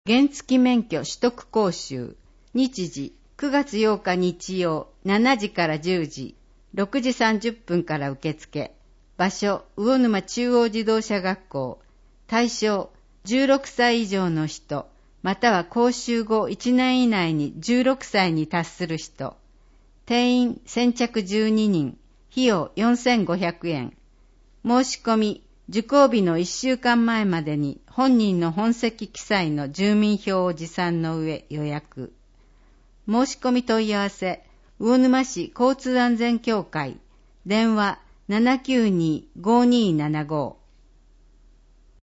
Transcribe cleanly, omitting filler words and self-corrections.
原付免許取得講習。日時9月8日日曜7時から10時、6時30分から受付。場所魚沼中央自動車学校。対象16歳以上の人、または講習後1年以内に16歳に達する人。定員先着12人。費用4500円。申し込み受講日の1週間前までに本人の本籍記載の住民票を持参の上予約。申し込み問い合わせ、魚沼市交通安全協会。電話792-5275。